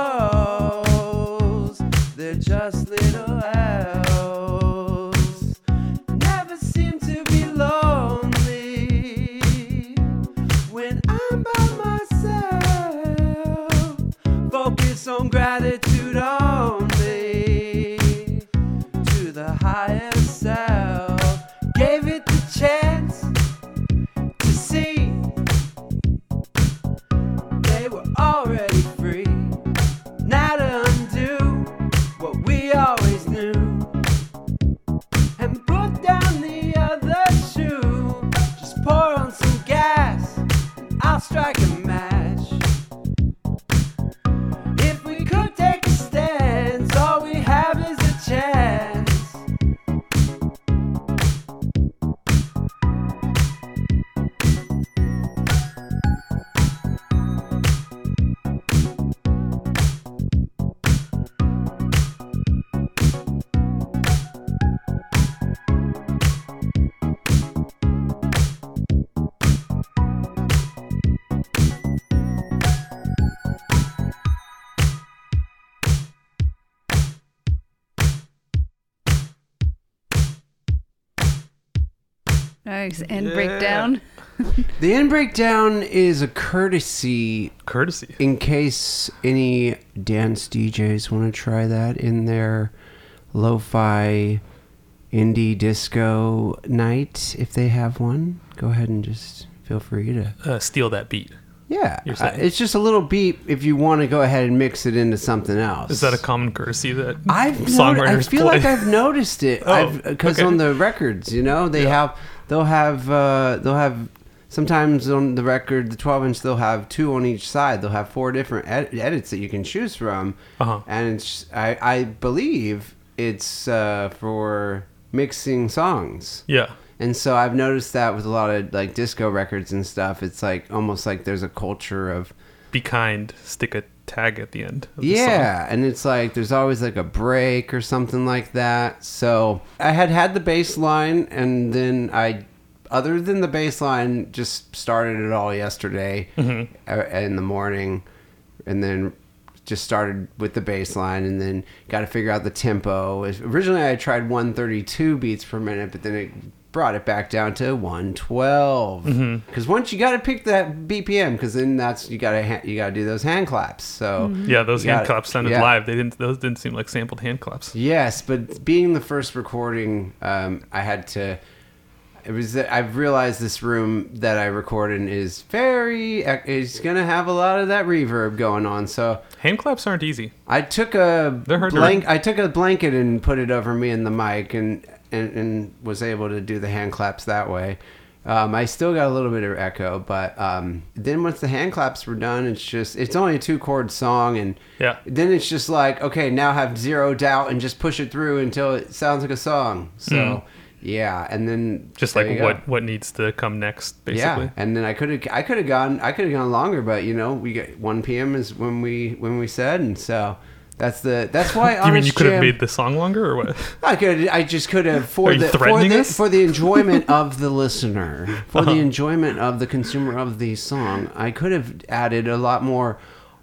trolls they're just little elves. Never seem to be lonely when I'm by myself. Focus on gratitude only to the higher self. Gave it the chance to see they were already free. Now to undo what we always knew and put down the other shoe. Just pour on some gas and I'll strike a match. If we could take a stance, all we have is a chance. Nice. End breakdown. The end breakdown is a courtesy in case any dance DJs want to try that in their lo-fi indie disco night. If they have one, go ahead and just feel free to Steal that beat. yeah. You're saying. It's just a little beat if you want to go ahead and mix it into something else. Is that a common courtesy that I songwriters feel play? like I've noticed it. Oh, Because okay. on the records, you know, they'll have sometimes on the record, the 12-inch, they'll have 2 on each side. They'll have 4 different edits that you can choose from. Uh-huh. And it's, I believe it's for mixing songs. Yeah. And so I've noticed that with a lot of like disco records and stuff. It's like almost like there's a culture of Be kind, stick a tag at the end of the yeah, and it's like there's always like a break or something like that. So I had the bass line, and then other than the bass line, just started it all yesterday in the morning, and then just started with the bass line, and then got to figure out the tempo. Originally I tried 132 beats per minute, but then it brought it back down to 112 because once you got to pick that BPM, because then that's you got to do those hand claps. So Yeah, those you hand gotta- claps sounded yeah. live. Those didn't seem like sampled hand claps. Yes, but being the first recording, I had to. I've realized this room that I record in is it's gonna have a lot of that reverb going on. So Hand claps aren't easy. I took They're hard to run. I took a blanket and put it over me and the mic, and was able to do the hand claps that way. I still got a little bit of echo, but then once the hand claps were done, it's only a 2-chord song, and Yeah. then it's just like, okay, now have zero doubt and just push it through until it sounds like a song. So yeah, and then Just there like you go. what needs to come next, basically. Yeah, and then I could have gone longer, but you know, we get 1 p.m. is when we said, and so that's why. You mean you Honest could have Jam- made the song longer, or what? I just could have Are you threatening us? for the enjoyment of the listener, for the enjoyment of the consumer of the song. I could have added a lot more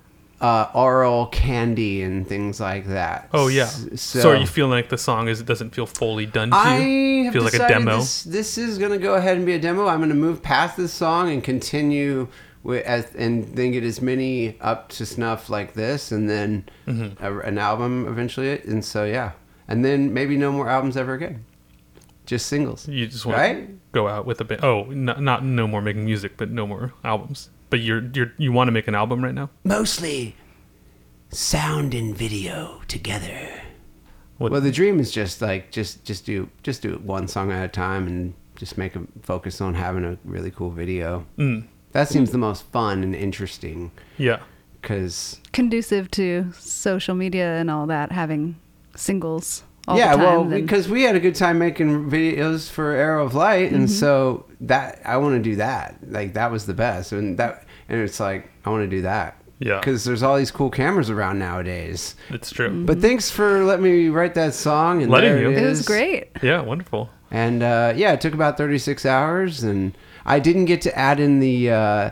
oral candy and things like that. Oh yeah. So, So are you feeling like the song doesn't feel fully done to I you? have Feels like a decided demo. This is going to go ahead and be a demo. I'm going to move past this song and continue and then get as many up to snuff like this, and then an album eventually. And so yeah, and then maybe no more albums ever again, just singles. You just want Right? to go out with a band. Oh, not no more making music, but no more albums. But you want to make an album right now? Mostly sound and video together. What- Well, the dream is just like just do it one song at a time and just make a focus on having a really cool video. That seems the most fun and interesting Yeah. because Conducive to social media and all that, having singles all yeah, the time. well, then- because we had a good time making videos for Arrow of Light, and so that I want to do that. Like that was the best, and it's like I want to do that. Yeah. Because there's all these cool cameras around nowadays. It's true. But thanks for letting me write that song. And Letting there you. it it was is. great. Yeah, wonderful. And yeah, it took about 36 hours, and I didn't get to add in the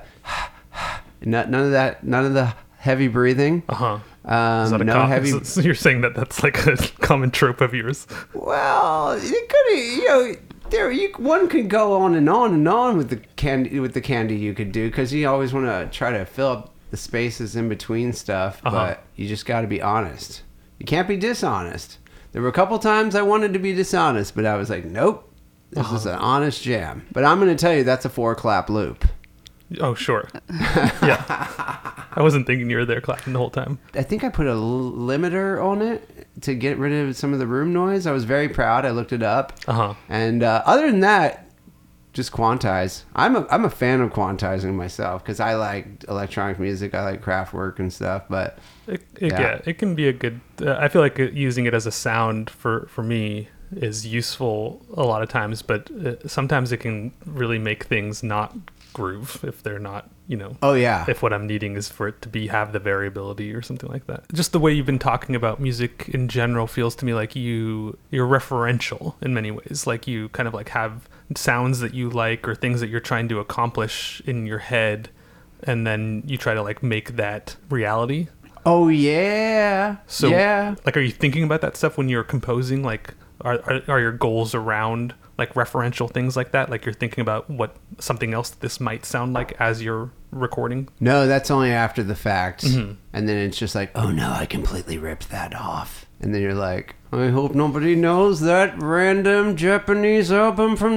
none of the heavy breathing. Uh-huh. Is that a No heavy. so you're saying that that's like a common trope of yours? Well, it could, one could go on and on and on with the candy you could do, because you always want to try to fill up the spaces in between stuff, but you just got to be honest. You can't be dishonest. There were a couple times I wanted to be dishonest, but I was like, nope, this is an honest jam. But I'm going to tell you, that's a 4-clap loop. Oh, sure. Yeah. I wasn't thinking you were there clapping the whole time. I think I put a limiter on it to get rid of some of the room noise. I was very proud. I looked it up. Uh-huh. And other than that, just quantize. I'm a fan of quantizing myself because I like electronic music. I like craft work and stuff. But It can be a good... I feel like using it as a sound for me is useful a lot of times, but sometimes it can really make things not groove if they're not, oh yeah, if what I'm needing is for it to have the variability or something like that. Just the way you've been talking about music in general feels to me like you're referential in many ways. Like you kind of like have sounds that you like or things that you're trying to accomplish in your head, and then you try to like make that reality. oh yeah. So yeah. like, are you thinking about that stuff when you're composing? Like are your goals around like referential things like that? Like you're thinking about what something else this might sound like as you're recording? No, that's only after the fact. Mm-hmm. And then it's just like, oh no, I completely ripped that off. And then you're like, I hope nobody knows that random Japanese album from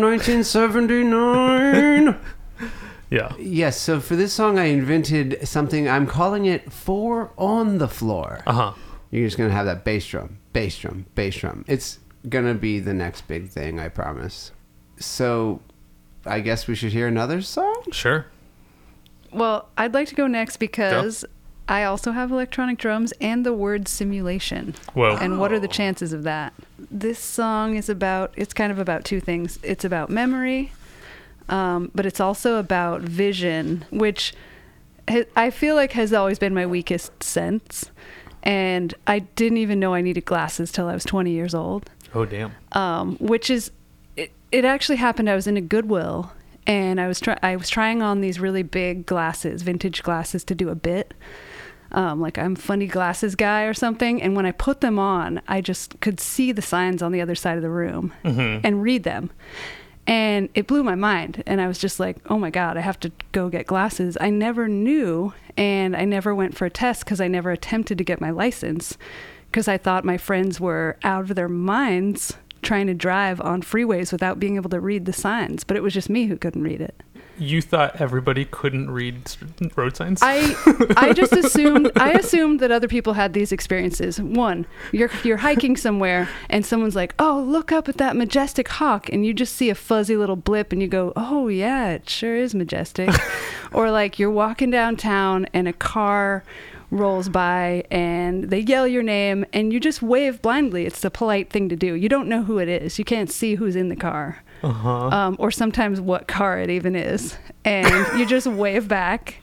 1979. Yeah. Yes, so for this song, I invented something. I'm calling it 4 on the floor. Uh-huh. You're just going to have that bass drum, bass drum, bass drum. It's going to be the next big thing, I promise. So I guess we should hear another song? Sure. Well, I'd like to go next because I also have electronic drums and the word simulation. Whoa. And what are the chances of that? This song is it's kind of about two things. It's about memory, but it's also about vision, which I feel like has always been my weakest sense. And I didn't even know I needed glasses till I was 20 years old. Oh, damn. Which is, it actually happened. I was in a Goodwill, and I was trying on these really big glasses, vintage glasses, to do a bit. Like I'm funny glasses guy or something. And when I put them on, I just could see the signs on the other side of the room and read them. And it blew my mind. And I was just like, oh my God, I have to go get glasses. I never knew, and I never went for a test because I never attempted to get my license, because I thought my friends were out of their minds trying to drive on freeways without being able to read the signs. But it was just me who couldn't read it. You thought everybody couldn't read road signs? I just assumed that other people had these experiences. One, you're hiking somewhere and someone's like, "Oh, look up at that majestic hawk," and you just see a fuzzy little blip and you go, "Oh yeah, it sure is majestic." Or like you're walking downtown and a car rolls by and they yell your name and you just wave blindly. It's the polite thing to do. You don't know who it is. You can't see who's in the car. Or sometimes what car it even is, and you just wave back.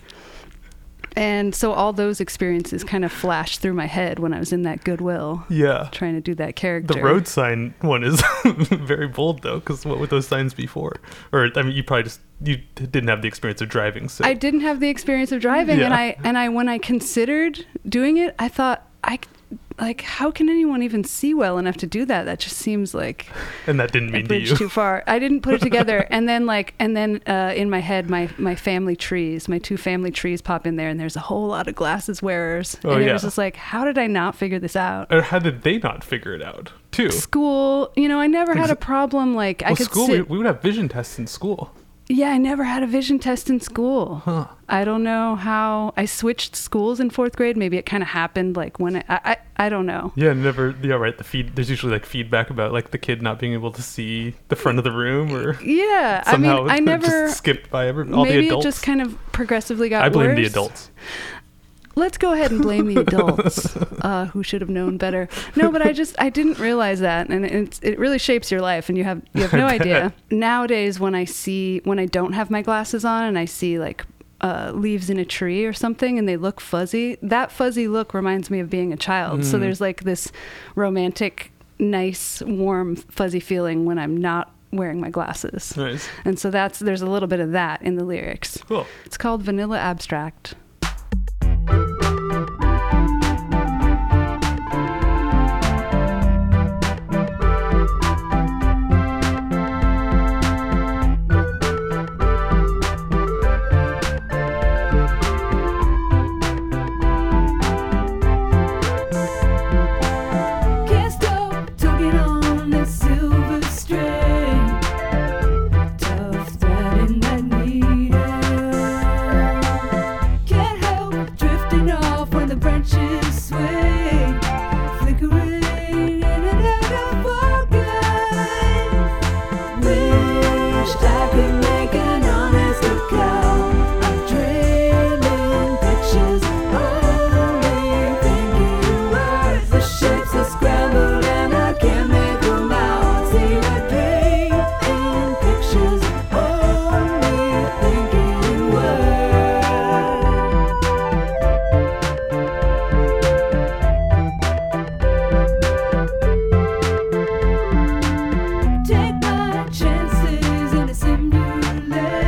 And so all those experiences kind of flashed through my head when I was in that Goodwill, Yeah. trying to do that character. The road sign one is very bold, though, because what would those signs be for? Or, I mean, you didn't have the experience of driving, so... I didn't have the experience of driving, Yeah. and I when I considered doing it, I thought, like, how can anyone even see well enough to do that? That just seems like And that didn't a mean to bridge you. too far. I didn't put it together. And then in my head, my family trees, my 2 family trees pop in there, and there's a whole lot of glasses wearers. Oh, and it yeah. was just like, how did I not figure this out? Or how did they not figure it out, too? School, I never had a problem. Like, I Well, could school, sit. we would have vision tests in school. Yeah, I never had a vision test in school. Huh. I don't know how I switched schools in 4th grade. Maybe it kind of happened like when I don't know. Yeah, never. Yeah, right. There's usually like feedback about like the kid not being able to see the front of the room, or Yeah, somehow I never just skipped by all the maybe adults. it just kind of progressively got I blame worse. the adults. Let's go ahead and blame the adults who should have known better. No, but I didn't realize that, and it really shapes your life, and you have no idea. Nowadays, when I don't have my glasses on and I see like leaves in a tree or something and they look fuzzy, that fuzzy look reminds me of being a child. So there's like this romantic, nice, warm, fuzzy feeling when I'm not wearing my glasses. Nice. And so there's a little bit of that in the lyrics. Cool. It's called Vanilla Abstract. Can't stop tugging on that silver string. Tough thread in that needle. Can't help drifting off when the branches swing, flickering in and out of focus. Wished I could make an honest account of dreaming pictures, only thinking words. The shapes are scrambled and I can't make them out. See a dream in pictures, only thinking words. Take my chances in a simulation,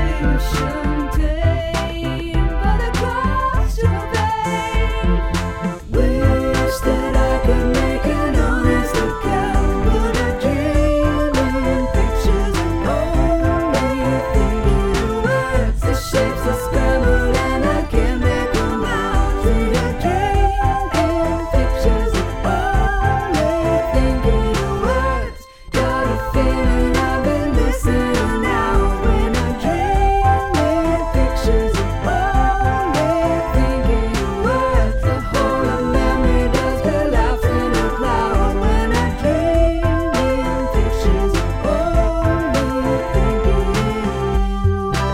tamed by the cost of pain. Wish that I could make an honest account, but I dream in pictures and only thinking words. The shapes are scrambled and I can't make them out. See a dream in pictures and only thinking words. Got a feeling I've been missing out when I dream in pictures and only thinking words. The whole of memory does collapse in a cloud when I dream in pictures and only thinking words.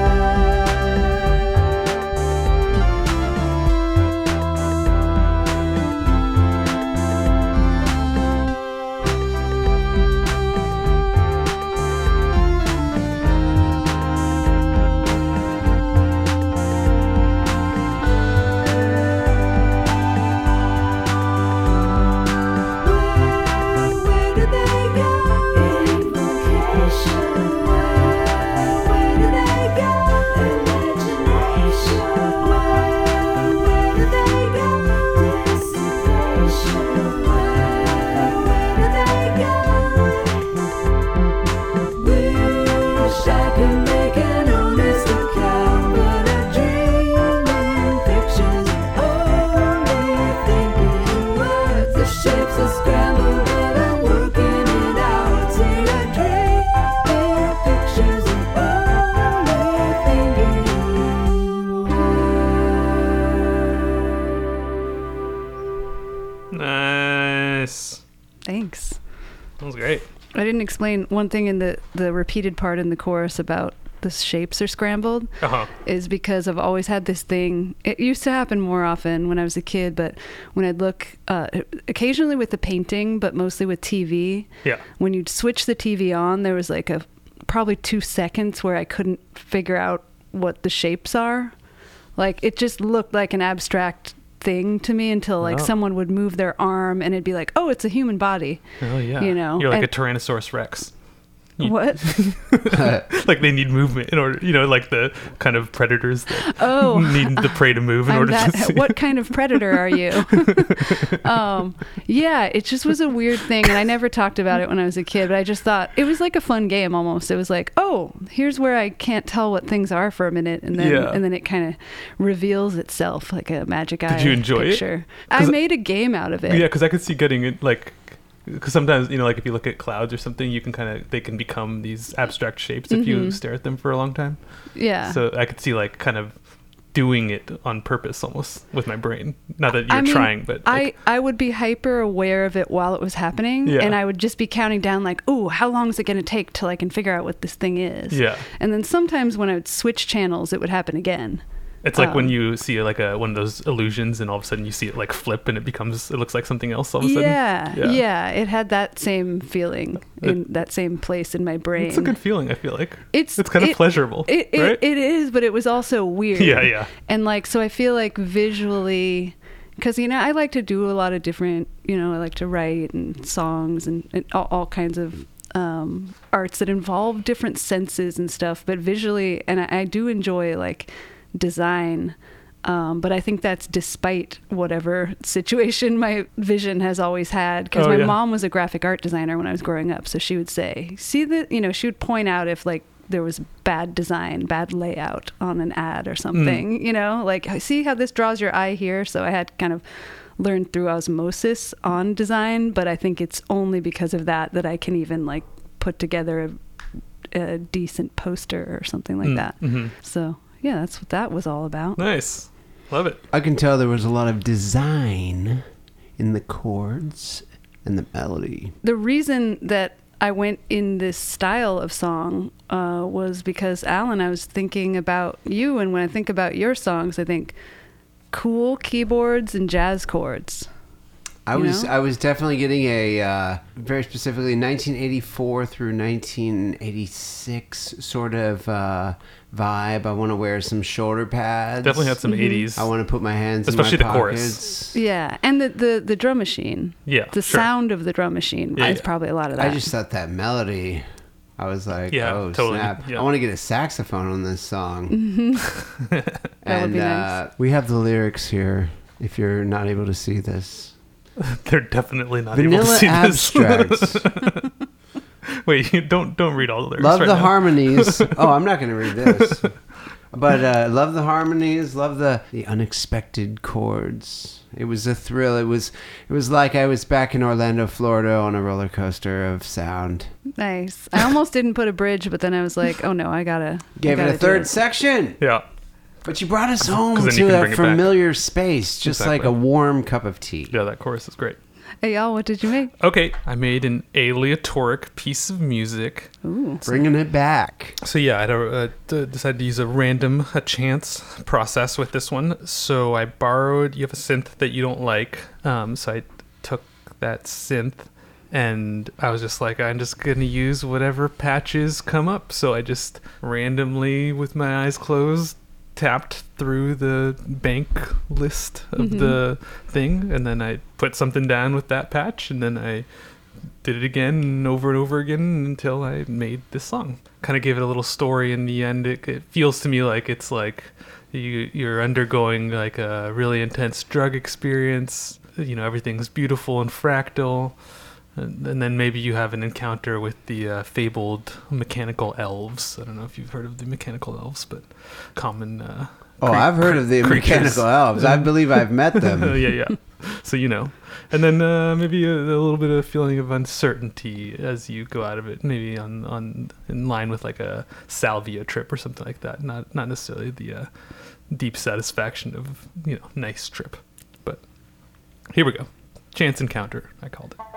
Where do they go? Invocation. Where do they go? Imagination. Where do they go? Dissipation. Where do they go? Wish I could make an honest account, but I dream in pictures, only thinking words. The shapes are scrambled, but I'm working it out. See, I dream in pictures, only thinking words. Nice. Thanks. That was great. I didn't explain one thing in the repeated part in the chorus about the shapes are scrambled is because I've always had this thing. It used to happen more often when I was a kid, but when I'd look occasionally with the painting, but mostly with TV. Yeah. When you'd switch the TV on, there was like probably 2 seconds where I couldn't figure out what the shapes are. Like it just looked like an abstract thing to me until like Oh. someone would move their arm and it'd be like, oh, it's a human body. Oh yeah. You know, You're like and- a Tyrannosaurus Rex. What? Like they need movement in order, like the kind of predators that Oh, need the prey to move in I'm order to that. see. What kind of predator are you? Yeah, it just was a weird thing, and I never talked about it when I was a kid. But I just thought it was like a fun game almost. It was like, oh, here's where I can't tell what things are for a minute, and then it kind of reveals itself like a magic eye. Did you enjoy it? picture. I made a game out of it. Yeah, because I could see getting it because sometimes like if you look at clouds or something, you can they can become these abstract shapes if you stare at them for a long time. Yeah. So I could see like kind of doing it on purpose almost with my brain. Not that you're trying, but I would be hyper aware of it while it was happening, and I would just be counting down like, oh, how long is it going to take till I can figure out what this thing is? Yeah. And then sometimes when I would switch channels, it would happen again. It's like when you see like one of those illusions and all of a sudden you see it like flip and it looks like something else all of a sudden. Yeah. It had that same feeling in that same place in my brain. It's a good feeling, I feel like. It's kind of pleasurable, right? It is, but it was also weird. Yeah. And like, so I feel like visually, because, I like to do a lot of different, I like to write and songs and all kinds of arts that involve different senses and stuff, but visually, and I do enjoy like design, but I think that's despite whatever situation my vision has always had, because my mom was a graphic art designer when I was growing up, so she would say, see that, she would point out if like there was bad design, bad layout on an ad or something, like, see how this draws your eye here. So I had kind of learned through osmosis on design, but I think it's only because of that I can even like put together a decent poster or something like that. So yeah, that's what that was all about. Nice. Love it. I can tell there was a lot of design in the chords and the melody. The reason that I went in this style of song was because, Alan, I was thinking about you, and when I think about your songs, I think cool keyboards and jazz chords. I was definitely getting a very specifically 1984 through 1986 sort of vibe. I want to wear some shoulder pads. Definitely had some 80s. I want to put my hands especially in my the pockets. chorus. Yeah, and the drum machine. Yeah, the sound of the drum machine is probably a lot of that. I just thought that melody, I was like, oh, totally. snap. Yeah. I want to get a saxophone on this song. That and would be nice. we have the lyrics here if you're not able to see this. They're definitely not able to Vanilla see abstracts. this. Wait, you don't read all the lyrics. Love right the now. harmonies. Oh, I'm not going to read this. But love the harmonies. Love the unexpected chords. It was a thrill. It was like I was back in Orlando, Florida, on a roller coaster of sound. Nice. I almost didn't put a bridge, but then I was like, oh no, I gotta. Gave it a third section. Yeah. But you brought us home 'Cause then you to can a bring it back. familiar space, just like Exactly. a warm cup of tea. Yeah, that chorus is great. Hey y'all, what did you make? Okay, I made an aleatoric piece of music. Ooh. Bringing it back. So yeah, I decided to use a chance process with this one. So I borrowed, you have a synth that you don't like. So I took that synth and I was just like, I'm just going to use whatever patches come up. So I just randomly, with my eyes closed, tapped through the bank list of the thing. And then I put something down with that patch. And then I did it again and over again until I made this song. Kind of gave it a little story in the end. It feels to me like it's like you're undergoing like a really intense drug experience. Everything's beautiful and fractal. And then maybe you have an encounter with the fabled mechanical elves. I don't know if you've heard of the mechanical elves, but common... I've heard of the creatures. mechanical elves. I believe I've met them. yeah. So and then maybe a little bit of feeling of uncertainty as you go out of it. Maybe in line with like a salvia trip or something like that. Not necessarily the deep satisfaction of nice trip. But here we go. Chance encounter, I called it.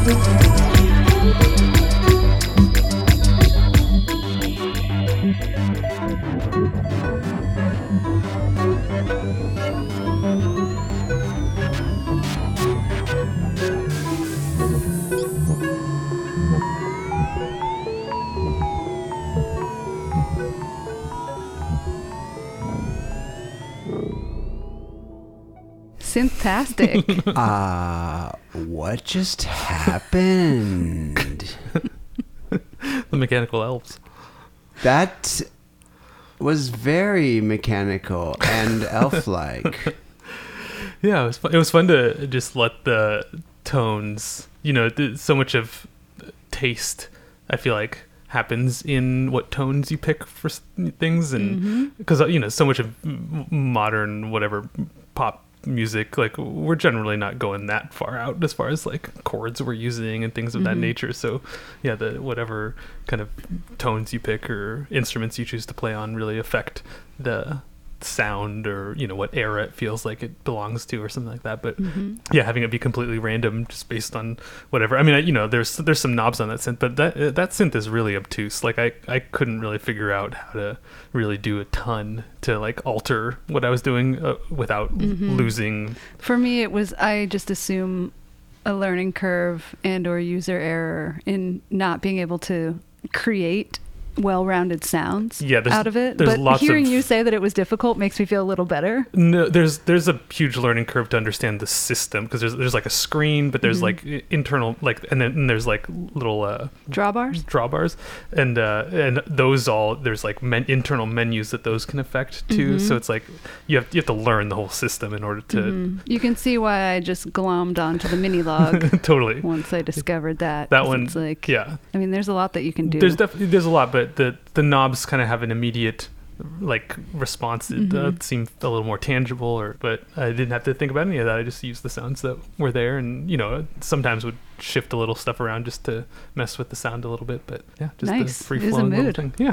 Synthtastic. What just happened? The Mechanical Elves. That was very mechanical and elf-like. Yeah, it was fun to just let the tones, so much of taste, I feel like, happens in what tones you pick for things. And because, so much of modern, whatever, pop music, like, we're generally not going that far out as far as like chords we're using and things of that nature. So yeah, the whatever kind of tones you pick or instruments you choose to play on really affect the sound, or what era it feels like it belongs to or something like that. But yeah, having it be completely random just based on whatever. I mean, there's some knobs on that synth, but that synth is really obtuse. Like I couldn't really figure out how to really do a ton to like alter what I was doing without losing. For me, it was, I just assume a learning curve and or user error in not being able to create well-rounded sounds out of it. But hearing you say that it was difficult makes me feel a little better. No, there's a huge learning curve to understand the system, because there's like a screen, but there's like internal, like, and then there's like little drawbars, and those all, there's like internal menus that those can affect too. So it's like you have to learn the whole system in order to. You can see why I just glommed onto the mini log. Totally. Once I discovered that one, it's like, yeah. I mean, there's a lot that you can do. There's a lot, but the knobs kind of have an immediate like response that seemed a little more tangible, but I didn't have to think about any of that. I just used the sounds that were there, and sometimes would shift a little stuff around just to mess with the sound a little bit. But yeah, just nice. A free flowing little thing. Yeah.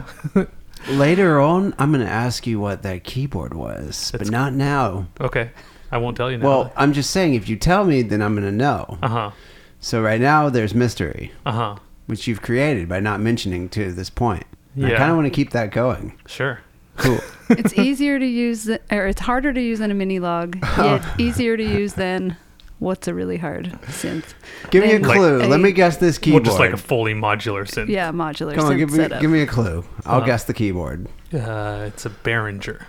Later on, I'm going to ask you what that keyboard was, but not now. Okay, I won't tell you now. Well, I'm just saying, if you tell me, then I'm going to know. So right now, there's mystery. Which you've created by not mentioning to this point. Yeah. I kind of want to keep that going. Sure. Cool. It's easier to use, or it's harder to use than a mini log, yet easier to use than what's a really hard synth. Give me a clue. Let me guess this keyboard. Well, just like a fully modular synth. Yeah, modular Come on, synth give me a clue. I'll guess the keyboard. It's a Behringer.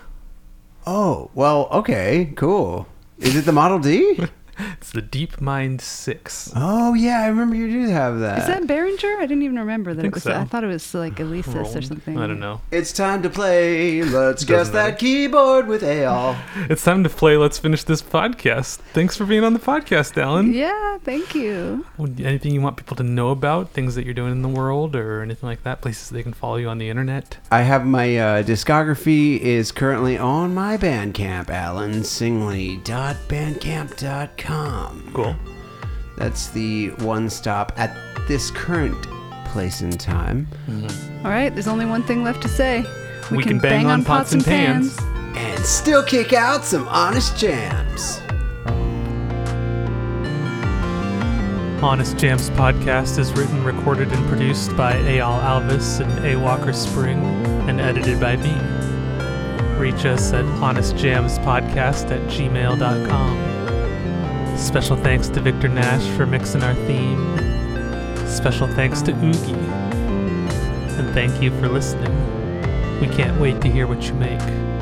Oh, well, okay, cool. Is it the Model D? It's the DeepMind 6. Oh, yeah, I remember you did have that. Is that Behringer? I didn't even remember that it was. So. I thought it was like Alesis or something. I don't know. It's time to play. Let's guess that keyboard with Eyal. It's time to play. Let's finish this podcast. Thanks for being on the podcast, Alan. Yeah, thank you. Anything you want people to know about? Things that you're doing in the world or anything like that? Places they can follow you on the internet? I have my discography is currently on my Bandcamp, alansingley.bandcamp.com. Cool. That's the one stop at this current place and time. All right, there's only one thing left to say. We can bang on pots and pans. And still kick out some honest jams. Honest Jams podcast is written, recorded, and produced by Eyal Alvis and A. Walker Spring, and edited by me. Reach us at honestjamspodcast@gmail.com. Special thanks to Victor Nash for mixing our theme. Special thanks to Oogie. And thank you for listening. We can't wait to hear what you make.